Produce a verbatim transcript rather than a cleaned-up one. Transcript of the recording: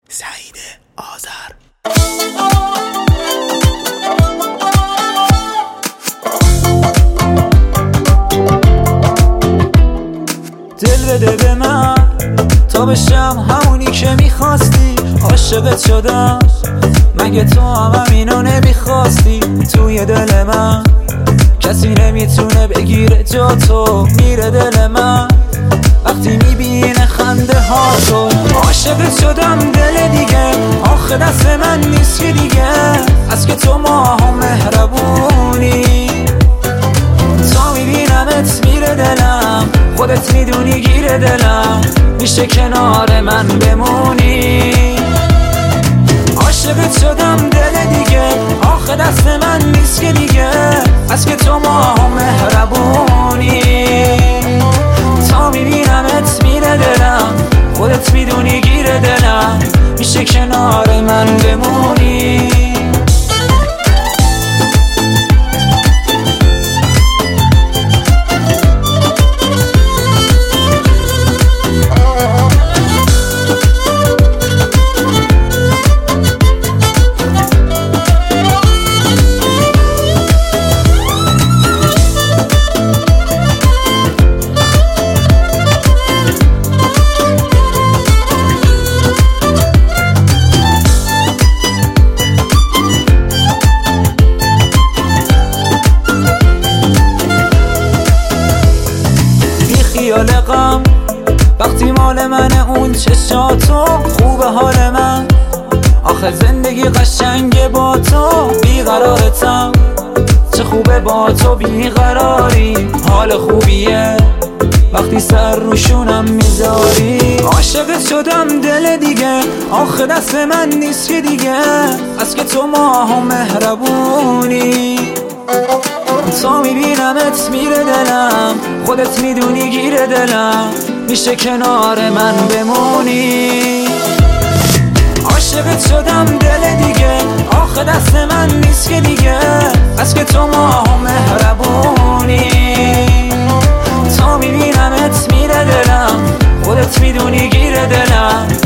سعید آذر. دل بده به من تا بشم همونی که میخواستی. عاشقت شدم مگه تو هم همینو نمیخواستی؟ توی دل من کسی نمیتونه بگیره جا تو. میره دل من وقتی میبینه خنده ها تو. عاشقت شدم دل دیگه آخه دست من نیست که دیگه. از که تو ماها مهربونی تا میبینمت میره دلم. خودت میدونی گیره دلم میشه کنار من بمونی. عاشقت شدم دل دیگه آخه دست من نیست که دیگه. از که تو ماها مهربونی تا میبینمت میره دلم. خودت میدونی گیره دلم میشه کنار من بمونی. خیال غم وقتی مال منه اون چشاتو. خوبه حال من آخه زندگی قشنگه با تو. بیقرارتم چه خوبه با تو بیقراری. حال خوبیه وقتی سر روشونم میذاری. عاشقت شدم دل دیگه آخه دست من نیست که دیگه. از که تو ماها مهربونی تا میبینمت میره دلم. خودت میدونی گیره دلم میشه کنار من بمونی. عاشقت شدم دل دیگه آخه دست من نیست که دیگه. از که تو ماها مهربونی تا میبینمت میره دلم. خودت میدونی گیره دلم